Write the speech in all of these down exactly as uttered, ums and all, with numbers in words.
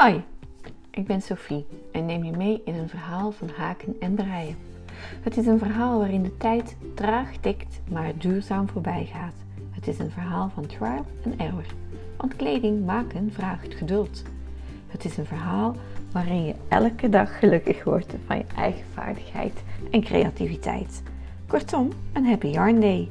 Hoi, ik ben Sophie en neem je mee in een verhaal van haken en breien. Het is een verhaal waarin de tijd traag tikt, maar duurzaam voorbij gaat. Het is een verhaal van trial and error, want kleding maken vraagt geduld. Het is een verhaal waarin je elke dag gelukkig wordt van je eigen vaardigheid en creativiteit. Kortom, een happy yarn day.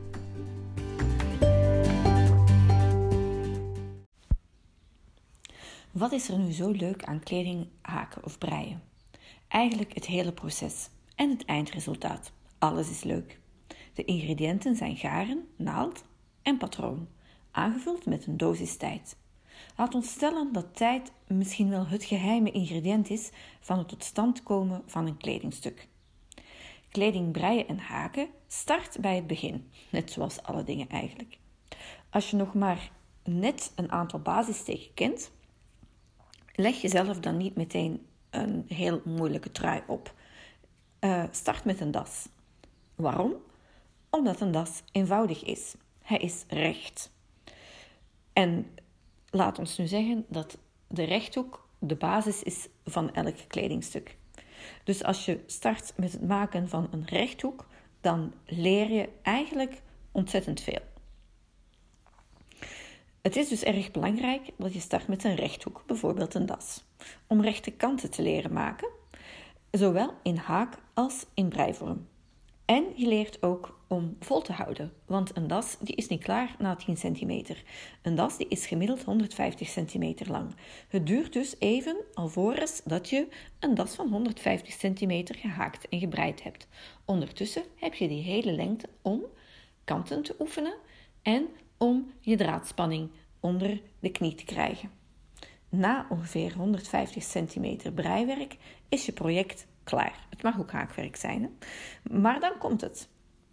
Wat is er nu zo leuk aan kleding haken of breien? Eigenlijk het hele proces en het eindresultaat. Alles is leuk. De ingrediënten zijn garen, naald en patroon, aangevuld met een dosis tijd. Laat ons stellen dat tijd misschien wel het geheime ingrediënt is van het tot stand komen van een kledingstuk. Kleding breien en haken start bij het begin, net zoals alle dingen eigenlijk. Als je nog maar net een aantal basissteken kent, leg jezelf dan niet meteen een heel moeilijke trui op. Uh, start met een das. Waarom? Omdat een das eenvoudig is. Hij is recht. En laat ons nu zeggen dat de rechthoek de basis is van elk kledingstuk. Dus als je start met het maken van een rechthoek, dan leer je eigenlijk ontzettend veel. Het is dus erg belangrijk dat je start met een rechthoek, bijvoorbeeld een das, om rechte kanten te leren maken, zowel in haak als in breivorm. En je leert ook om vol te houden, want een das die is niet klaar na tien centimeter. Een das die is gemiddeld honderdvijftig centimeter lang. Het duurt dus even alvorens dat je een das van honderdvijftig centimeter gehaakt en gebreid hebt. Ondertussen heb je die hele lengte om kanten te oefenen en om je draadspanning onder de knie te krijgen. Na ongeveer honderdvijftig centimeter breiwerk is je project klaar. Het mag ook haakwerk zijn, hè? Maar dan komt het.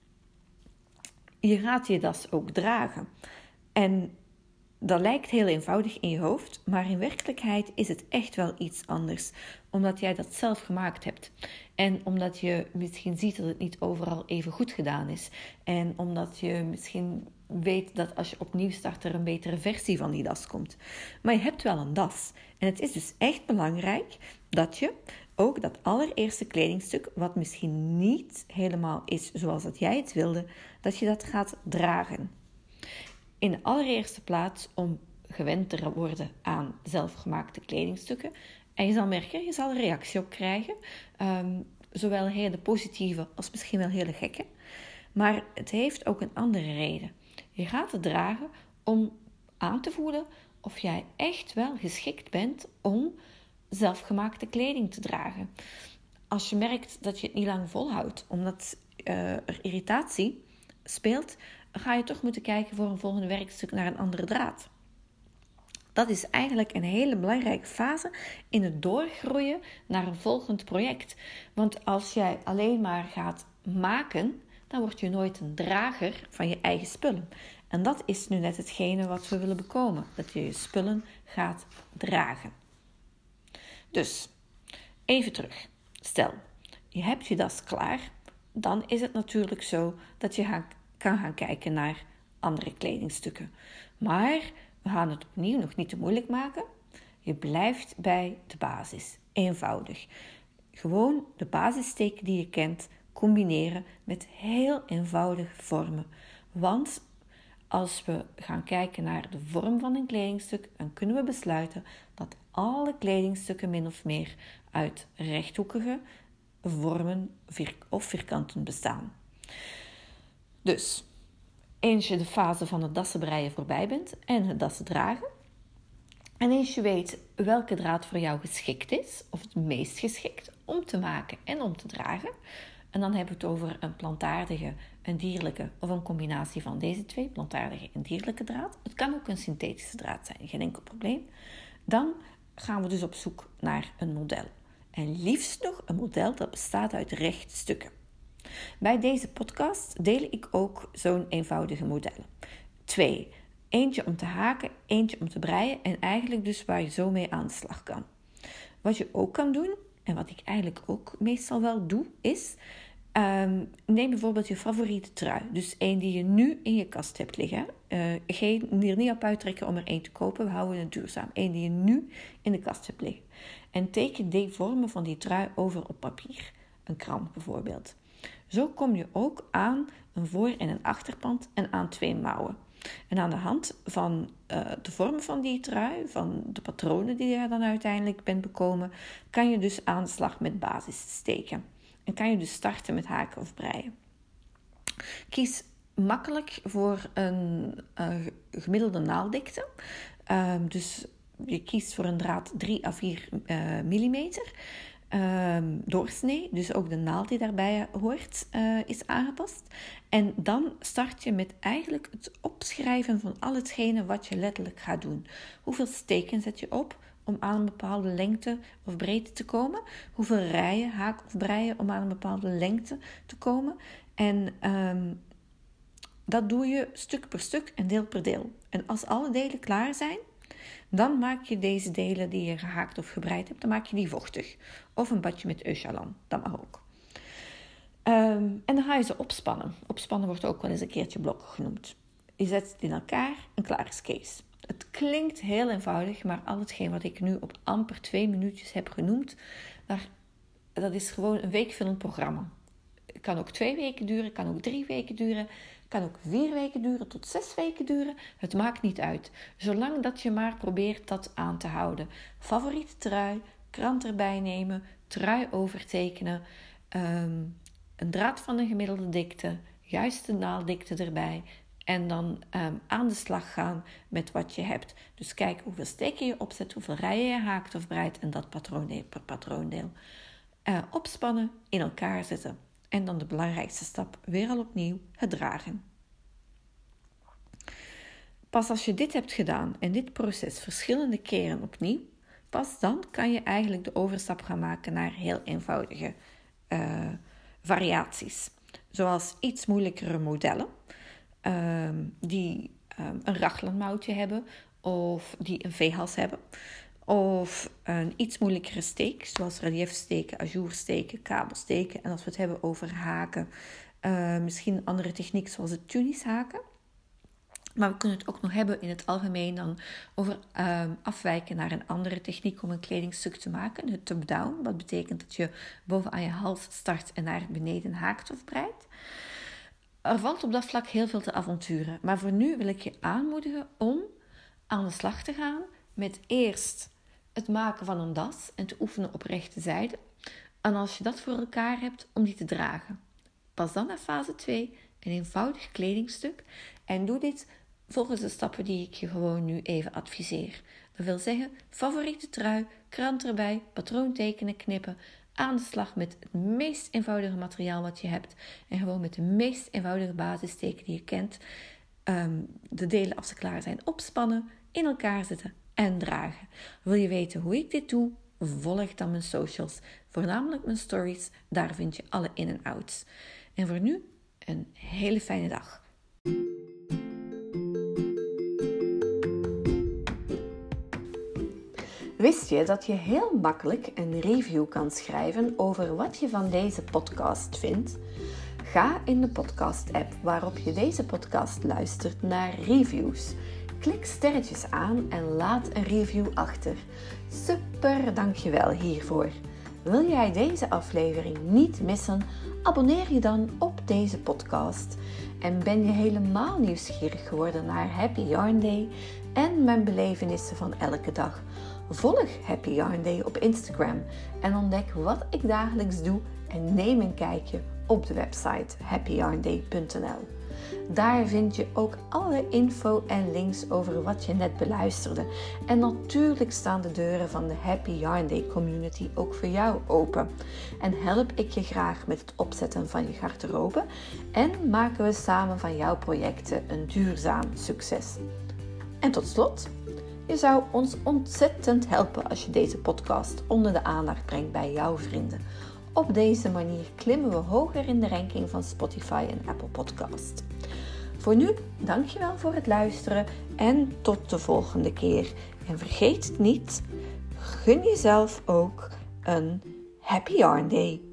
Je gaat je das ook dragen. En dat lijkt heel eenvoudig in je hoofd, maar in werkelijkheid is het echt wel iets anders. Omdat jij dat zelf gemaakt hebt. En omdat je misschien ziet dat het niet overal even goed gedaan is. En omdat je misschien weet dat als je opnieuw start er een betere versie van die das komt. Maar je hebt wel een das. En het is dus echt belangrijk dat je ook dat allereerste kledingstuk, wat misschien niet helemaal is zoals dat jij het wilde, dat je dat gaat dragen. In de allereerste plaats om gewend te worden aan zelfgemaakte kledingstukken. En je zal merken, je zal een reactie op krijgen. Um, zowel hele positieve als misschien wel hele gekke. Maar het heeft ook een andere reden. Je gaat het dragen om aan te voelen of jij echt wel geschikt bent om zelfgemaakte kleding te dragen. Als je merkt dat je het niet lang volhoudt, omdat uh, er irritatie speelt, ga je toch moeten kijken voor een volgende werkstuk naar een andere draad. Dat is eigenlijk een hele belangrijke fase in het doorgroeien naar een volgend project. Want als jij alleen maar gaat maken, dan word je nooit een drager van je eigen spullen. En dat is nu net hetgene wat we willen bekomen. Dat je je spullen gaat dragen. Dus, even terug. Stel, je hebt je das klaar. Dan is het natuurlijk zo dat je gaan, kan gaan kijken naar andere kledingstukken. Maar we gaan het opnieuw nog niet te moeilijk maken. Je blijft bij de basis. Eenvoudig. Gewoon de basissteken die je kent combineren met heel eenvoudige vormen. Want als we gaan kijken naar de vorm van een kledingstuk, dan kunnen we besluiten dat alle kledingstukken min of meer uit rechthoekige vormen of vierkanten bestaan. Dus, eens je de fase van het dassen breien voorbij bent en het dassen dragen, en eens je weet welke draad voor jou geschikt is, of het meest geschikt om te maken en om te dragen, en dan hebben we het over een plantaardige, een dierlijke of een combinatie van deze twee, plantaardige en dierlijke draad. Het kan ook een synthetische draad zijn, geen enkel probleem. Dan gaan we dus op zoek naar een model. En liefst nog een model dat bestaat uit rechte stukken. Bij deze podcast deel ik ook zo'n eenvoudige modellen. Twee. Eentje om te haken, eentje om te breien en eigenlijk dus waar je zo mee aan de slag kan. Wat je ook kan doen, en wat ik eigenlijk ook meestal wel doe, is Um, neem bijvoorbeeld je favoriete trui. Dus één die je nu in je kast hebt liggen. Uh, geen, er niet op uittrekken om er één te kopen. We houden het duurzaam. Eén die je nu in de kast hebt liggen. En teken die vormen van die trui over op papier. Een krant bijvoorbeeld. Zo kom je ook aan een voor- en een achterpand en aan twee mouwen. En aan de hand van uh, de vorm van die trui, van de patronen die je dan uiteindelijk bent bekomen, kan je dus aan de slag met basis steken. En kan je dus starten met haken of breien. Kies makkelijk voor een uh, gemiddelde naaldikte. Uh, dus je kiest voor een draad drie à vier uh, millimeter. Uh, doorsnee, dus ook de naald die daarbij hoort, uh, is aangepast. En dan start je met eigenlijk het opschrijven van al hetgene wat je letterlijk gaat doen. Hoeveel steken zet je op om aan een bepaalde lengte of breedte te komen? Hoeveel rijen, haak of breien om aan een bepaalde lengte te komen? En um, dat doe je stuk per stuk en deel per deel. En als alle delen klaar zijn, dan maak je deze delen die je gehaakt of gebreid hebt, dan maak je die vochtig. Of een badje met euchalan, dat mag ook. Um, en dan ga je ze opspannen. Opspannen wordt ook wel eens een keertje blokken genoemd. Je zet het in elkaar en klaar is Kees. Het klinkt heel eenvoudig, maar al hetgeen wat ik nu op amper twee minuutjes heb genoemd, daar, dat is gewoon een weekvullend programma. Het kan ook twee weken duren, kan ook drie weken duren, kan ook vier weken duren tot zes weken duren. Het maakt niet uit. Zolang dat je maar probeert dat aan te houden. Favoriete trui, krant erbij nemen, trui overtekenen, um, een draad van een gemiddelde dikte, juiste naalddikte erbij. En dan um, aan de slag gaan met wat je hebt. Dus kijk hoeveel steken je opzet, hoeveel rijen je haakt of breidt en dat patroondeel per patroondeel. Uh, opspannen, in elkaar zetten. En dan de belangrijkste stap, weer al opnieuw, het dragen. Pas als je dit hebt gedaan en dit proces verschillende keren opnieuw, pas dan kan je eigenlijk de overstap gaan maken naar heel eenvoudige uh, variaties. Zoals iets moeilijkere modellen. Um, die um, een raglanmouwtje hebben of die een V-hals hebben. Of een iets moeilijkere steek, zoals reliefsteken, ajoursteken, kabelsteken. En als we het hebben over haken, uh, misschien een andere techniek zoals het tunis haken. Maar we kunnen het ook nog hebben in het algemeen dan over um, afwijken naar een andere techniek om een kledingstuk te maken. Het top-down, wat betekent dat je bovenaan je hals start en naar beneden haakt of breidt. Er valt op dat vlak heel veel te avonturen. Maar voor nu wil ik je aanmoedigen om aan de slag te gaan met eerst het maken van een das en te oefenen op rechte zijde. En als je dat voor elkaar hebt, om die te dragen. Pas dan naar fase twee, een eenvoudig kledingstuk. En doe dit volgens de stappen die ik je gewoon nu even adviseer. Dat wil zeggen, favoriete trui, krant erbij, patroon tekenen, knippen. Aan de slag met het meest eenvoudige materiaal wat je hebt. En gewoon met de meest eenvoudige basissteken die je kent. Um, de delen als ze klaar zijn opspannen, in elkaar zetten en dragen. Wil je weten hoe ik dit doe? Volg dan mijn socials. Voornamelijk mijn stories. Daar vind je alle in- en outs. En voor nu, een hele fijne dag. Wist je dat je heel makkelijk een review kan schrijven over wat je van deze podcast vindt? Ga in de podcast-app waarop je deze podcast luistert naar reviews. Klik sterretjes aan en laat een review achter. Super, dankjewel hiervoor. Wil jij deze aflevering niet missen? Abonneer je dan op deze podcast. En ben je helemaal nieuwsgierig geworden naar Happy Yarn Day en mijn belevenissen van elke dag? Volg Happy Yarn Day op Instagram en ontdek wat ik dagelijks doe en neem een kijkje op de website happy yarn day punt n l. Daar vind je ook alle info en links over wat je net beluisterde. En natuurlijk staan de deuren van de Happy Yarn Day community ook voor jou open. En help ik je graag met het opzetten van je garderobe en maken we samen van jouw projecten een duurzaam succes. En tot slot, je zou ons ontzettend helpen als je deze podcast onder de aandacht brengt bij jouw vrienden. Op deze manier klimmen we hoger in de ranking van Spotify en Apple Podcast. Voor nu, dankjewel voor het luisteren en tot de volgende keer. En vergeet het niet, gun jezelf ook een Happy Yarn Day.